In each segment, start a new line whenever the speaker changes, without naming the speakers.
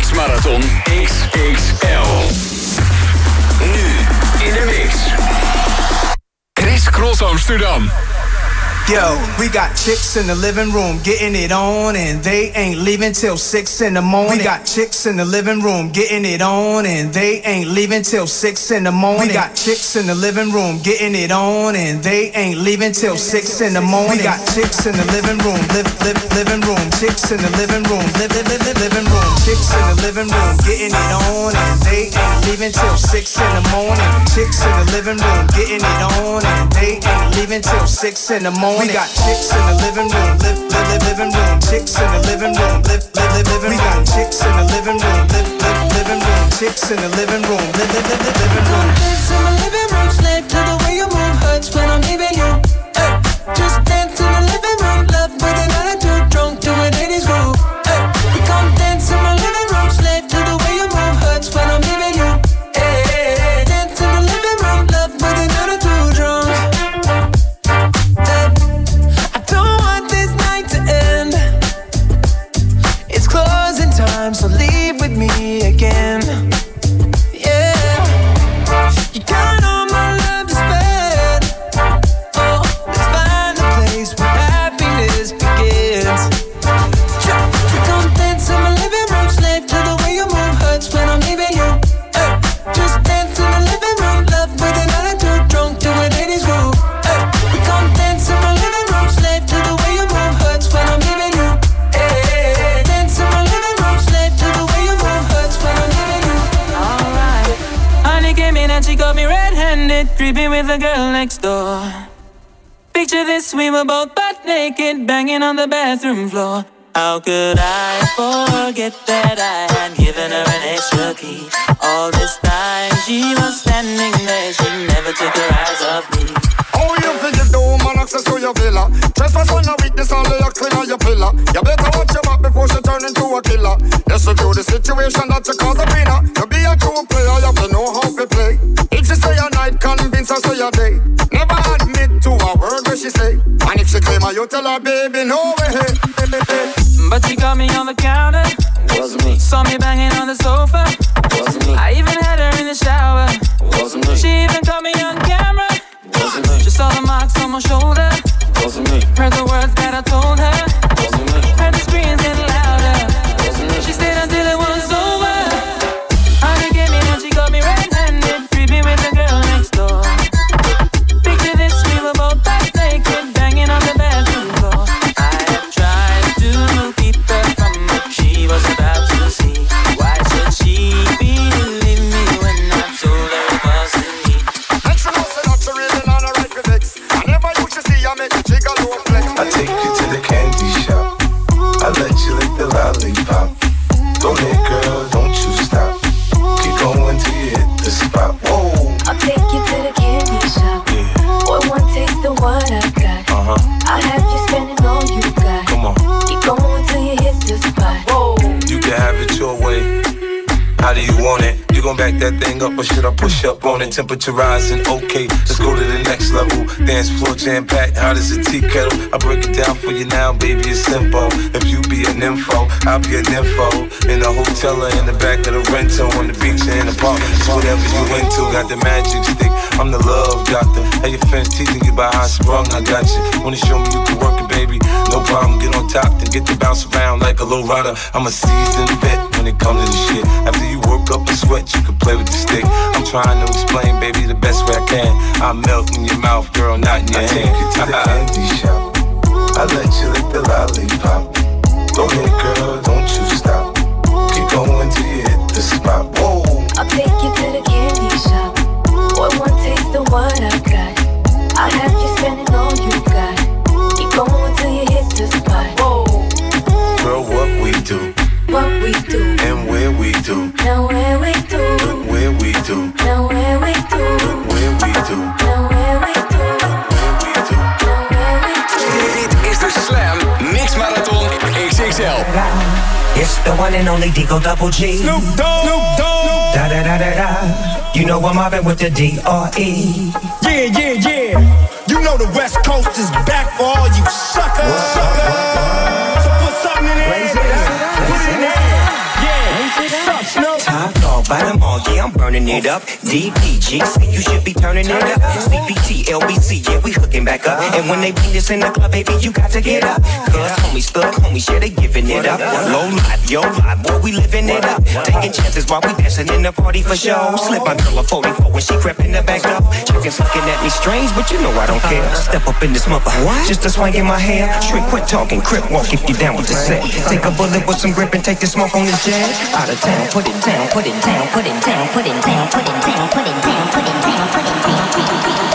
Mixmarathon XXL. Nu in de mix. Chris Cross Amsterdam.
Yo, we got chicks in the living room getting it on, and they ain't leaving till 6 in the morning. We got chicks in the living room getting it on, and they ain't leaving till 6 in the morning. We got chicks in the living room getting it on, and they ain't leaving till 6 in the morning. We got chicks in the living room, living room. Chicks in the living room, living room. Chicks in the living room getting it on, and they ain't leaving till 6 in the morning. Chicks in the living room getting it on, and they ain't leaving till 6 in the morning. We got chicks in the living room, living room. Chicks in the living room, living room. We got chicks in the living room, living room. Chicks in the living room, living room.
Dance in my living room, slave to the way you move, hurts when I'm leaving you. Hey, just dance in the living room, love with an attitude, drunk to a ladies' groove. Hey, we come dance in my living room, slave to the way you move, hurts when I'm leaving you. Hey, dance in the living room, love with an attitude, drunk. So leave with me again. Yeah, you got all my love to spend. Oh, let's find a place where happiness begins. You come dance in my living room, slave to the way you move, hurts when I'm leaving you. Hey, just dance in the living room, love with an attitude, drunk to a ladies' groove. Hey, we come dance in my living room, slave to the way you move, hurts when I'm leaving you. Hey, dance in my living room, slave to the way you move, hurts when I'm leaving you. Alright, honey came in and she got me red-handed, creeping with the girl next door. Picture this, we were both butt naked, banging on the bathroom floor. How could I forget that I had given her an extra key? All this time she was standing there, she never took her eyes off me.
How you forgive the woman access to your villa? Trespass on your weakness, only you clean on your pillar. You better watch your back before she turn into a killer. Let's review the situation that you call the winner. You be a true player, you have to know how to play. If she say a night, convince her say a day. Never admit to a word where she say. And if she claim her, you tell her, baby, no way.
But she caught me on the counter.
Wasn't me.
Saw me banging on the sofa.
Wasn't me.
I even had her in the shower.
Wasn't me.
She even caught me on camera.
Wasn't me.
Just saw the marks on my shoulder.
Wasn't me.
Heard the words that I told her.
Wasn't me.
Heard the screams getting louder.
Wasn't me.
She stayed until it was over. Honey came in and she got me red-handed, creeping with the girl next door. Picture this, we were both butt naked, banging on the bathroom floor. I have tried to keep her from what she was about to see. Why should she believe me when I told her it wasn't me?
And she knows that she really not a right for vex. Whenever you should see, I make the jiggle low flex.
I take you to the candy shop. I let you lick the lollipop. Go ahead, girl, don't you stop. Keep going till you hit the spot. Whoa.
I'll take you to the candy shop.
Yeah.
Boy, one taste of what I got. I'll have you spending all you got.
Come on.
Keep going till you hit the spot. Whoa.
You can have it your way. How do you want it? You gon' back that thing up or should I push up on it? Temperature rising, okay, let's go to the next level. Dance floor jam-packed, hot as a tea kettle. I break it down for you now, baby, it's simple. If you be an info, I'll be an info. In the hotel or in the back of the rental, on the beach or in the park. It's whatever you into, got the magic stick. I'm the love doctor. Hey, your friends teasing you about how I sprung, I got you. Wanna show me you can work it, baby? No problem, get on top, then get to bounce around like a low rider. I'm a seasoned vet when it comes to this shit. After you work up a sweat, you can play with the stick. I'm trying to explain, baby, the best way I can. I melt in your mouth, girl, not in your hand. I take you to the candy shop. I let you lick the lollipop. Go ahead, girl, don't you stop. Keep going till you hit the spot. Whoa.
I'll take you to the candy shop. Boy, one taste of what I got. I'll have you spending all you got. Keep going till you hit the spot. Whoa.
Girl, what we do.
What we do.
And where we do.
Now where we do.
Look where we do.
Now where we do.
Look where we do.
Now where we do.
Where we do.
Now where we do.
Dit is de Slam Mix Marathon XXL.
It's the one and only Digo Double G.
Snoop Dogg.
Da da da da da. You know I'm mobbing with the D.R.E.
Yeah. You know the West Coast is back for all you suckers. So put something in there. Put it in there. Yeah.
by the mall, yeah, I'm burning it up. DPGC, you should be turning it up. CPT, LBC, yeah, we hooking back up. And when they bring this in the club, baby, you got to get up. Cause homies, thug homies, yeah, they giving it up. Low life, yo life, boy, we living it up. Taking chances while we dancing in the party for show. Slip my girl a 44 when she crept in the back door. Chickens looking at me strange, but you know I don't care. Step up in this mother, just a swing in my hair. Shrink, quit talking, crip walk if you down with the set. Take a bullet with some grip and take the smoke on the jet. Out of town, put it down, put it down, put it down, put it down, put it down, put it down, put it down, put it down, put it down.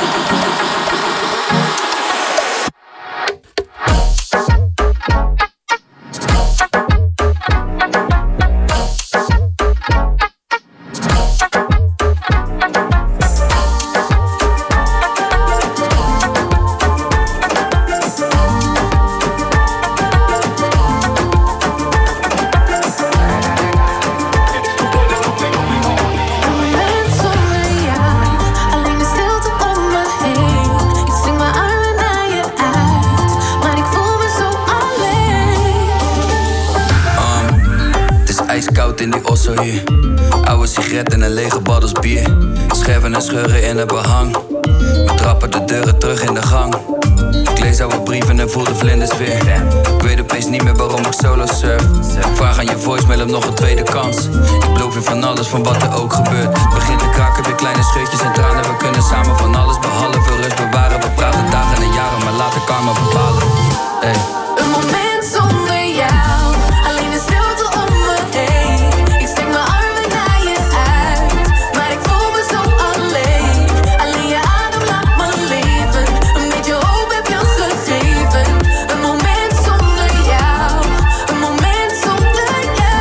In die osso hier. Oude sigaret en een lege baddels bier. Scherven en scheuren in het behang. We trappen de deuren terug in de gang. Ik lees oude brieven en voel de vlinders weer. Ik weet opeens niet meer waarom ik solo surf. Vraag aan je voicemail om nog een tweede kans. Ik beloof je van alles, van wat er ook gebeurt. Begin te kraken, weer kleine scheutjes en tranen. We kunnen samen van alles behalve rust bewaren. We praten dagen en jaren, maar laat de karma bepalen. Hey.
Een moment zonder jou, alleen de stilte om me heen. Ik steek mijn armen naar je uit, maar ik voel me zo alleen. Alleen je adem laat me leven, een beetje hoop heb je gegeven. Een moment zonder jou, een moment zonder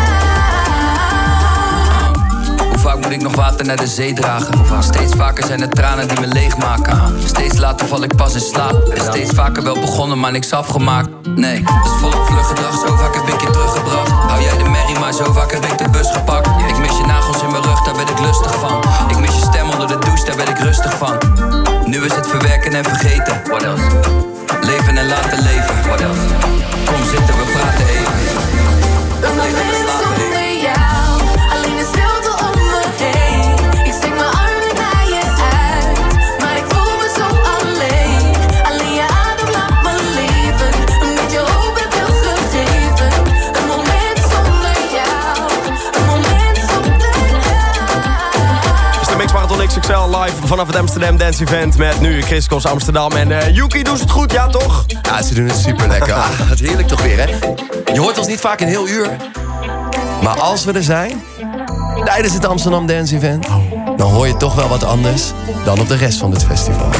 jou.
Hoe vaak moet ik nog water naar de zee dragen? Steeds vaker zijn het tranen die me leegmaken. Steeds later val ik pas in slaap. En steeds vaker wel begonnen, maar niks afgemaakt. Nee, dus volop vlug gedrag, zo vaak heb ik je teruggebracht. Hou jij de merrie, maar zo vaak heb ik de bus gepakt. Ik mis je nagels in mijn rug, daar ben ik lustig van. Ik mis je stem onder de douche, daar ben ik rustig van. Nu is het verwerken en vergeten. What else? Leven en laten leven. What else? Kom zitten, we praten even.
Een moment zonder jou, alleen de stilte om me heen. Ik steek mijn armen naar je uit, maar ik voel me zo alleen. Alleen je adem laat me leven, een beetje hoop heb je gegeven. Een moment zonder jou, een moment zonder jou.
Het is de Mix Marathon XXL live vanaf het Amsterdam Dance Event met nu Chris Cross Amsterdam. En Yuki doet het goed, ja toch?
Ja, ze doen het super lekker. Ah, het heerlijk toch weer, hè? Je hoort ons niet vaak een heel uur. Maar als we er zijn, tijdens het Amsterdam Dance Event, dan hoor je toch wel wat anders dan op de rest van het festival.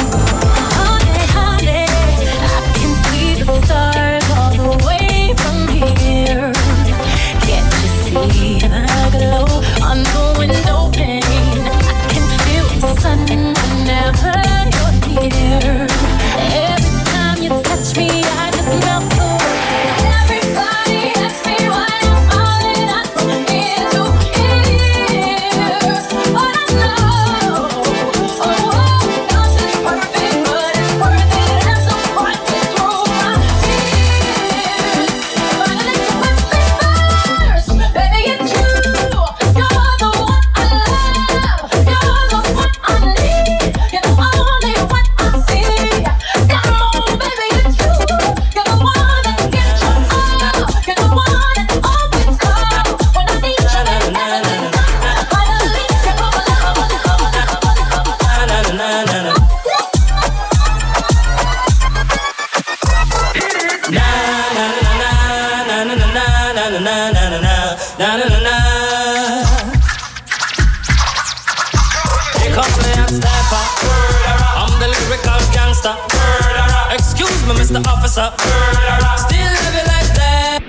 Excuse me, Mr. Officer. Still living like that.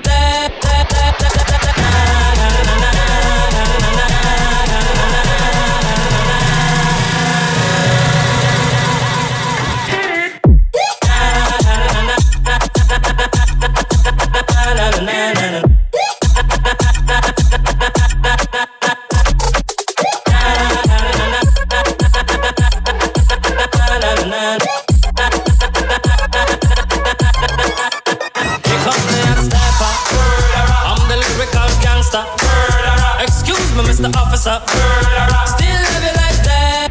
I'm the lyrical gangster. officer. Still love you like that.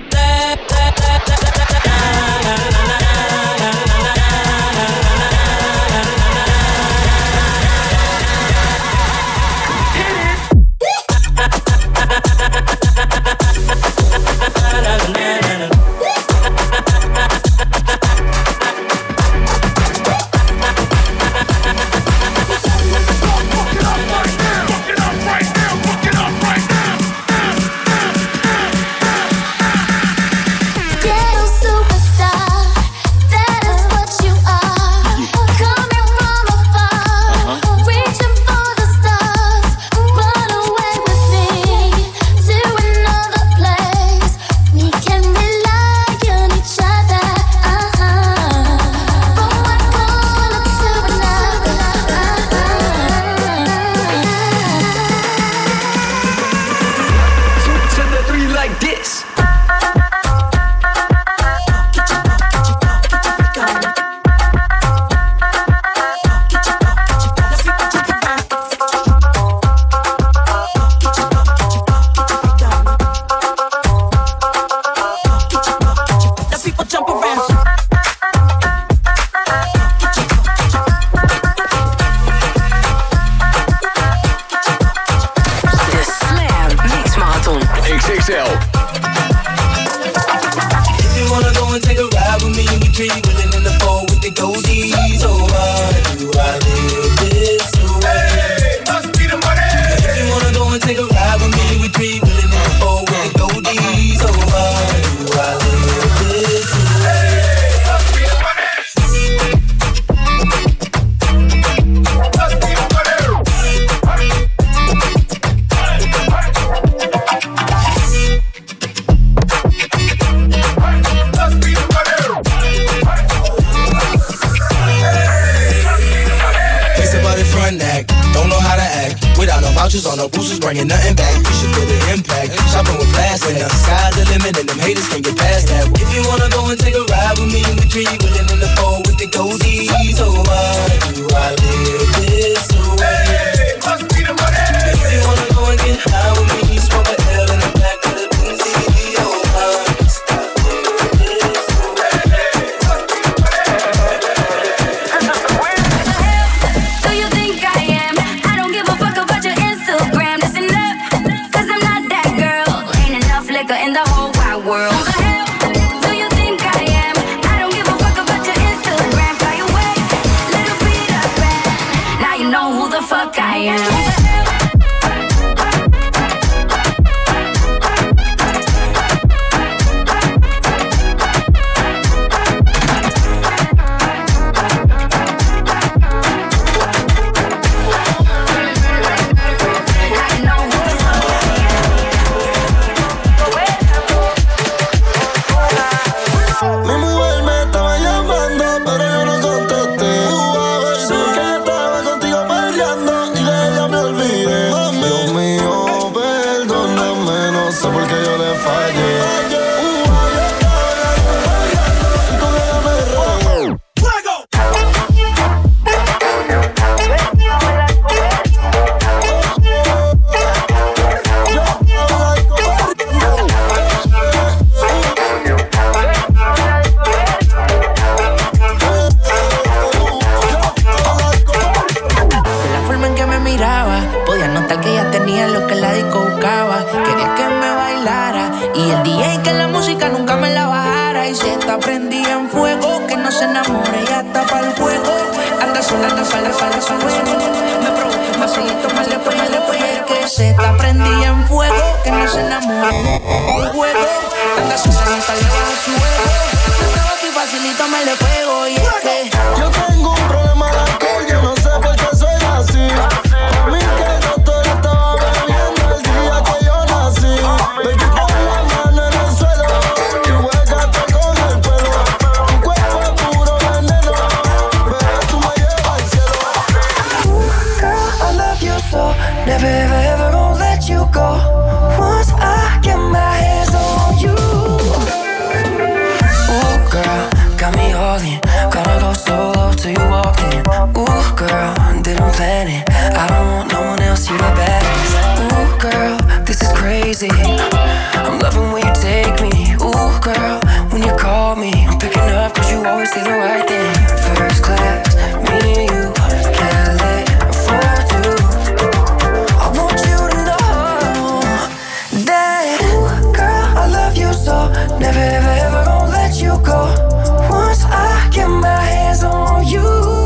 plan it. I don't want no one else, you're the best. Ooh, girl, this is crazy. crazy. I'm loving when you take me. Ooh, girl, when you call me, I'm picking up 'cause you always say the right thing. First class, me and you, can't let afford to. I want you to know that, ooh, girl, I love you so. Never, ever, ever gonna let you go. Once I get my hands on you.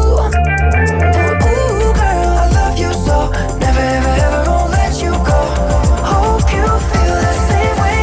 Ooh, girl, I love you so. Never, ever, ever gonna let you go. Hope you feel the same way.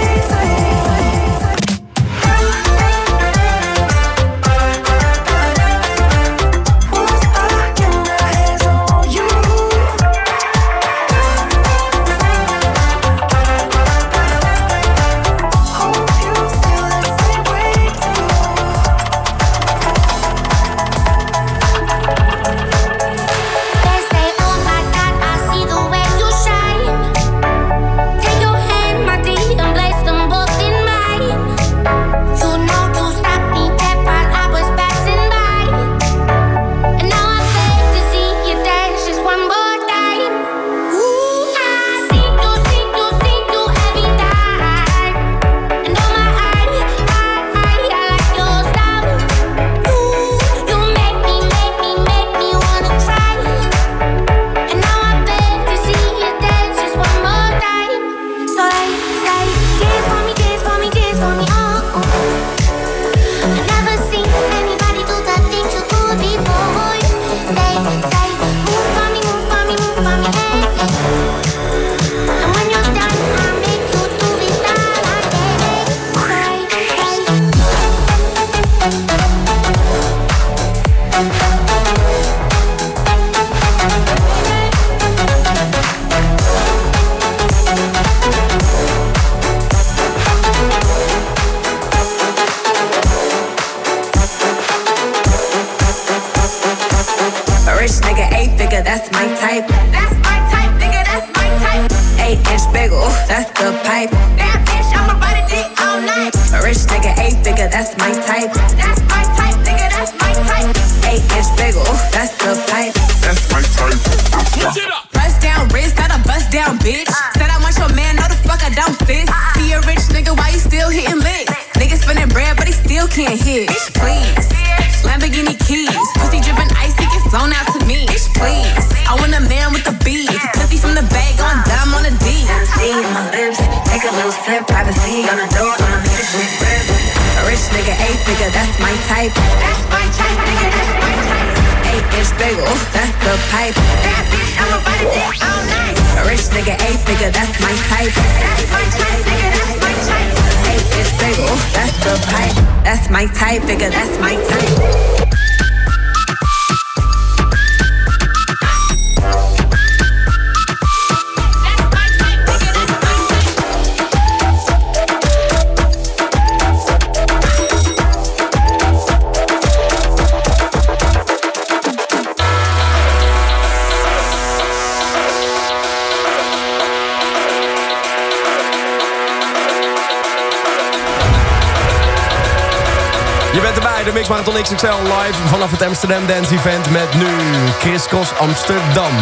Je bent erbij, de Mix Marathon XXL live vanaf het Amsterdam Dance Event met nu Chris Cross Amsterdam.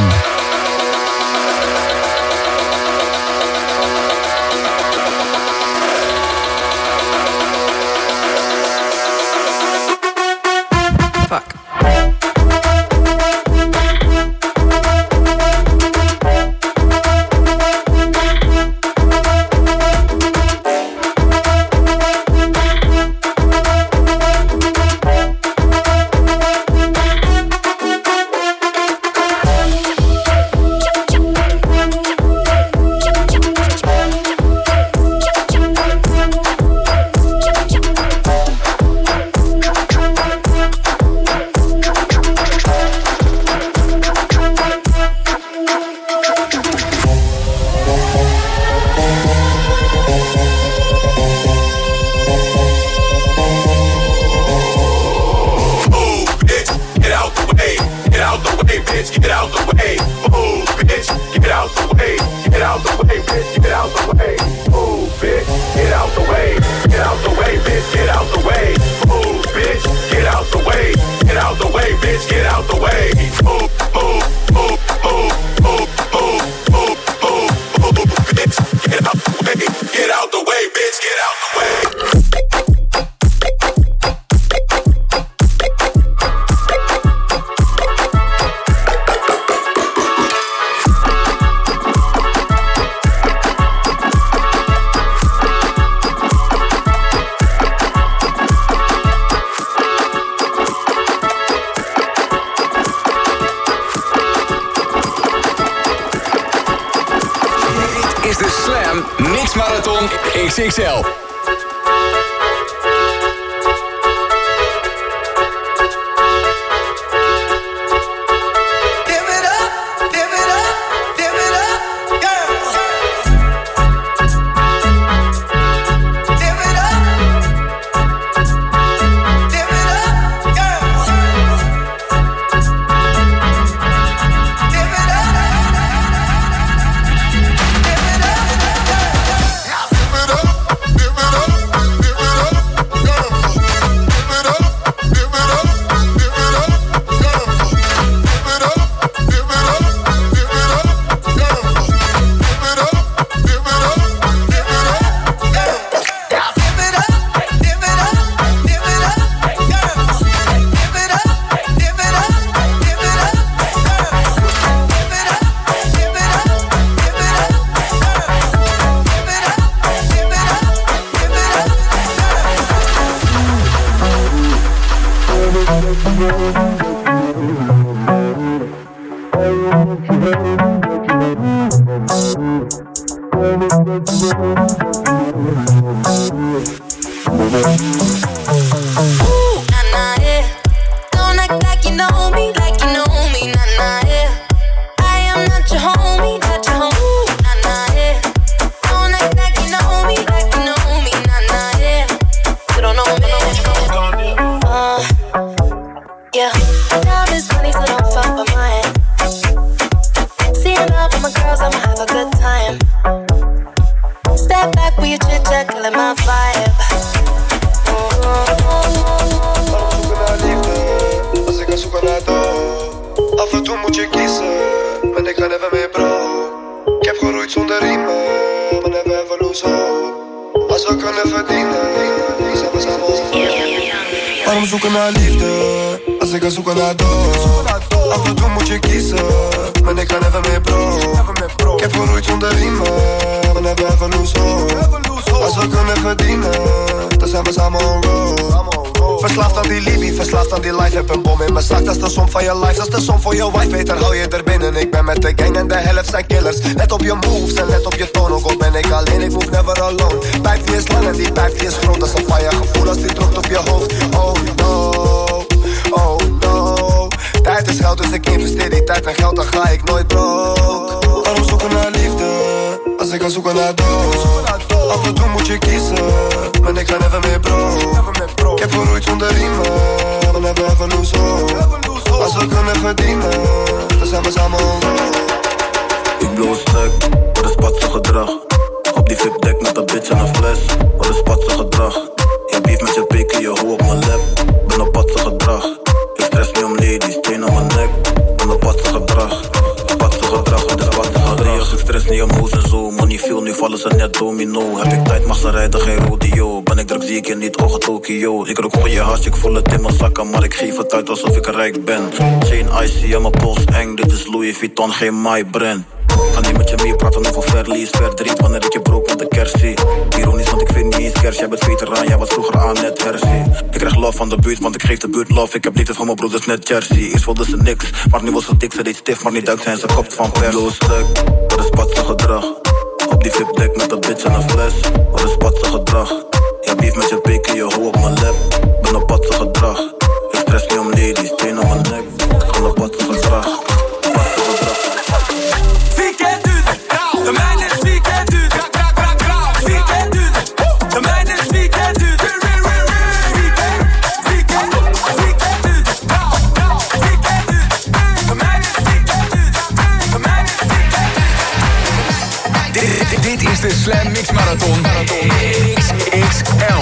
Fuck.
XXL.
Waarom zoeken naar liefde, als ik ga zoeken naar dood? Af en toe moet je kiezen, maar ik ga never meer bro. Ik heb geroeid zonder riemen, maar never ever lose hope. Als we kunnen verdienen, dan zijn we samen on road. Verslaafd aan die Libby, verslaafd aan die life. Heb een bom in mijn zak, dat is de som van je life. Dat is de som voor je wife, beter hou je er binnen. Ik ben met de gang en de helft zijn killers. Let op je moves en let op je toon. Ook al ben ik alleen, ik move never alone. Pijp die is lang en die pijp die is groot. Dat is een fire gevoel als die drukt op je hoofd. Oh no, oh no. Tijd is geld, dus ik investeer die tijd en geld, dan ga ik nooit broke. Waarom zoeken naar liefde, als ik ga zoeken naar dood? Af en toe moet je kiezen, maar ik ga never meer broke. Ik heb geroeid zonder riemen, maar never ever lose hope. Als we kunnen verdienen, dan zijn we samen on road.
Ik blow een stuk, wat is patse gedrag? Op die VIP-deck met een bitch en een fles, wat is patse gedrag? Je beef met je pik en je hoe op mijn lap, ben op patse gedrag. Ik stress niet om ladies, steen aan mijn nek, ben op patse gedrag. Patse gedrag, wat is patse gedrag? Ik stress niet om hoes en zo, money veel, nu vallen ze net domino. Heb ik tijd, mag ze rijden, geen rodeo. Ben ik druk, zie ik je niet, ogen Tokio. Ik rook goeie hash, ik voel het in mijn zakken, maar ik geef het uit alsof ik rijk ben. Chain icy en mijn pols eng, dit is Louis Vuitton, geen my brand. Ga niet met je mee praten over verlies, verdriet wanneer ik je broke met de kersie. Ironisch, want ik vind niet eens kers, jij bent veteraan, jij was vroeger aan net hersie. Ik krijg love van de buurt, want ik geef de buurt love. Ik heb liefde van mijn broeders net Jersey. Eerst wilde ze niks, maar nu was ze dik, ze deed stif, maar niet duikt zijn, ze kopt van pers. Blow stuk, wat is patse gedrag? Op die VIP-deck met een bitch en een fles, wat is patse gedrag? Je beef met je pik en je hoe op mijn lap, ben op patse gedrag. Ik stress niet om ladies, steen aan mijn nek, ben op patse gedrag.
De mijne is weekend duur. Weekend duur. De mijne is weekend duur. Weekend duur. De mijne is weekend duur. De mijne is weekend duur.
Dit is de Slam Mix Marathon. XXL.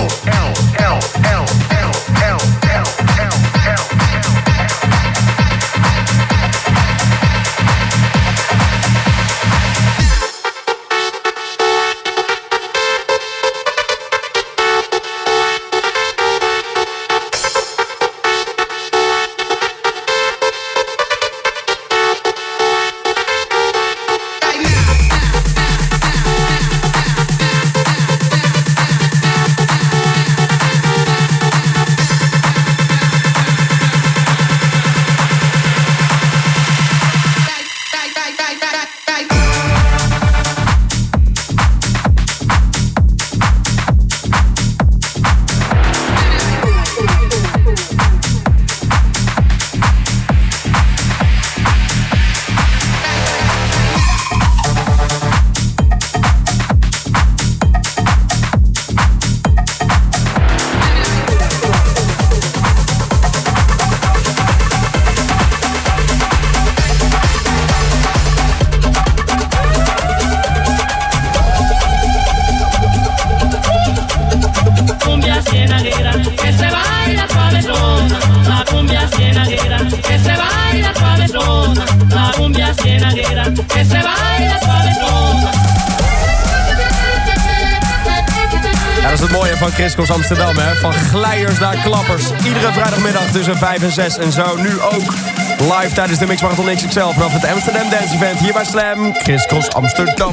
is het mooie van Chris Cross Amsterdam, hè? Van glijders naar klappers. Iedere vrijdagmiddag tussen 5 en 6. En zo nu ook live tijdens de Mix Marathon XXL vanaf het Amsterdam Dance Event. Hier bij Slam, Chris Cross Amsterdam.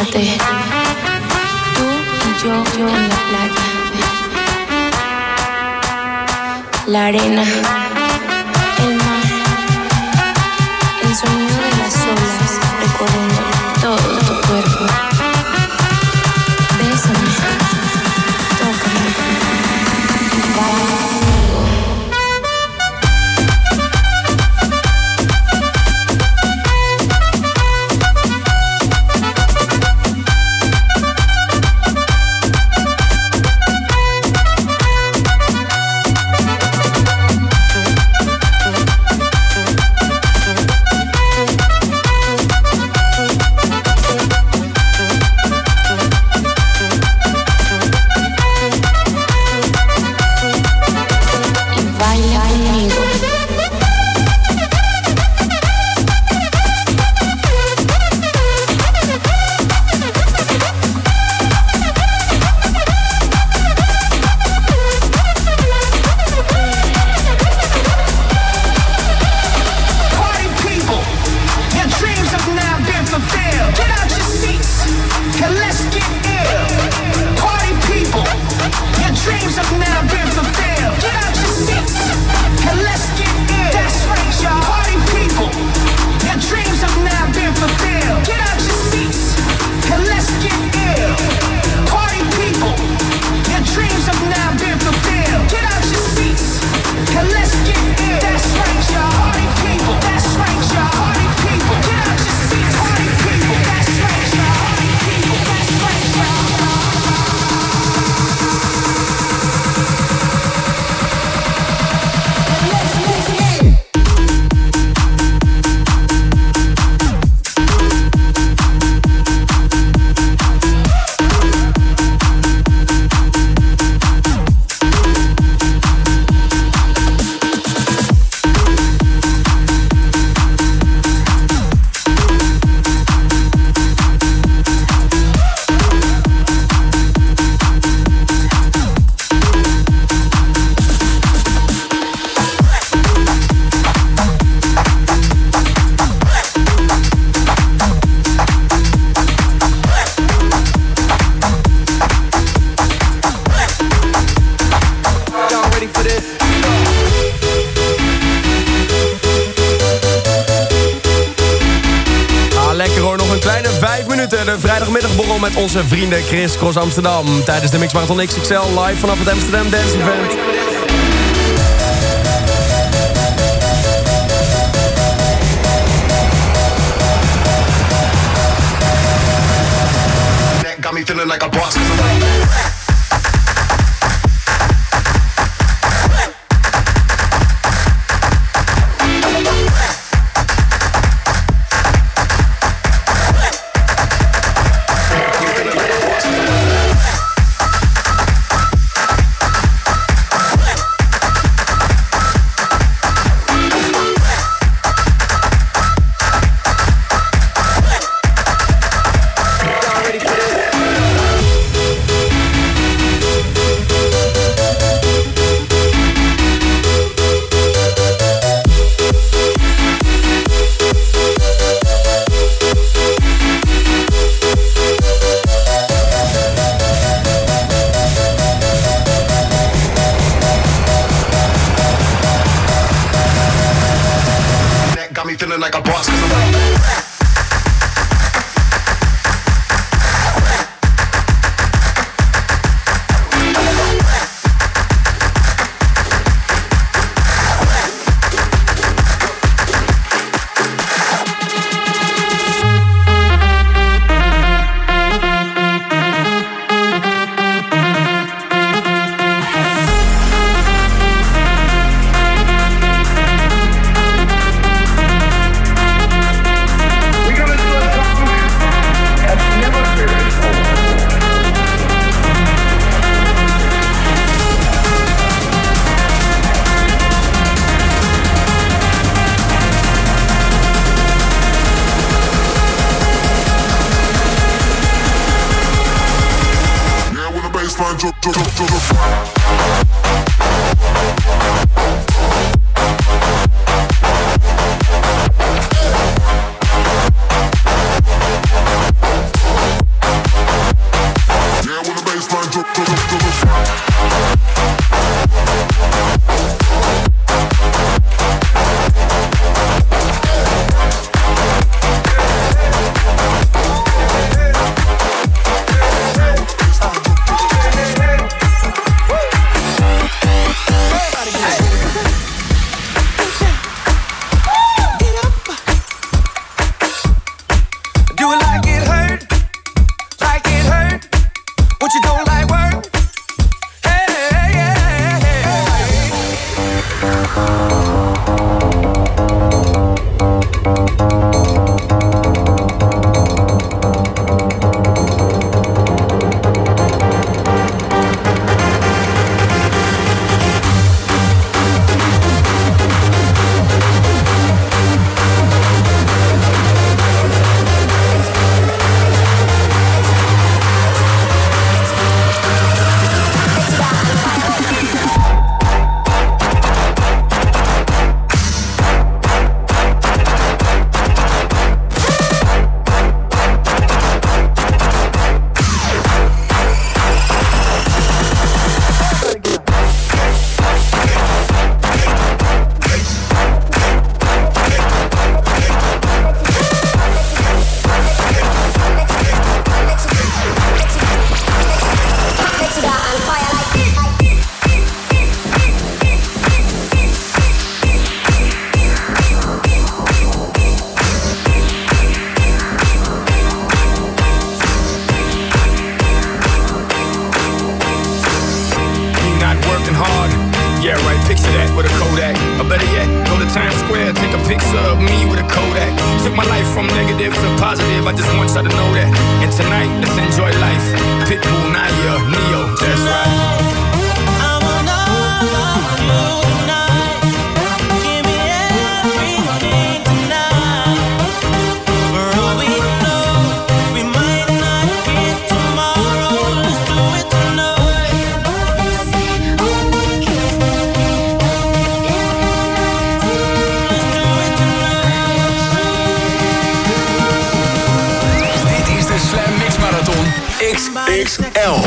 Imagínate, tú y yo en la playa, la arena, el mar, el sonido de las olas recorriendo todo tu cuerpo. Bésame, tócame, baila conmigo.
De vrijdagmiddagborrel met onze vrienden Chris Cross Amsterdam. Tijdens de Mix Marathon XXL live vanaf het Amsterdam Dance Event.
That got me feeling like a boss. Feeling like a boss.
I just want y'all to know that. And tonight, let's enjoy life. Pitbull, Naya, Neo, that's right.
XXL.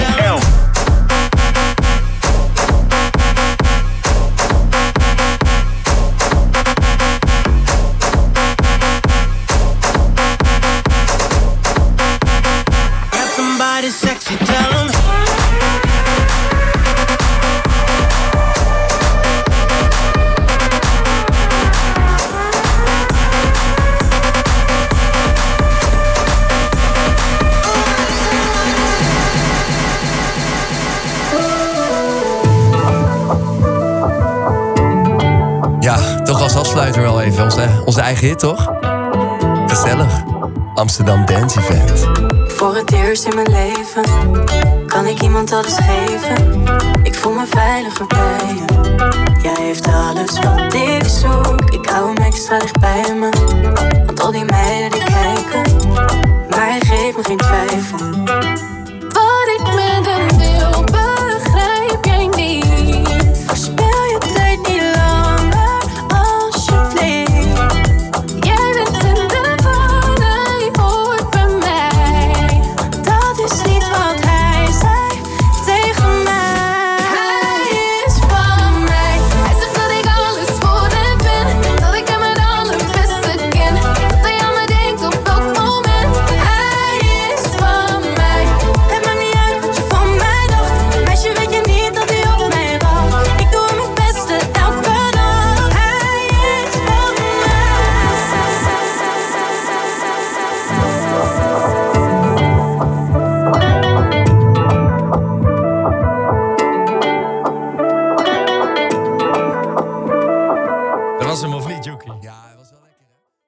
Sexy, tell 'em.
Ja, toch als afsluiter wel even onze eigen hit, toch? Gezellig. Amsterdam Dance Event.
Voor het eerst in mijn leven kan ik iemand alles geven. Ik voel me veiliger bij je. Jij heeft alles wat ik zoek. Ik hou hem extra dicht bij me. Want al die meiden die kijken, maar hij geeft me geen twijfel.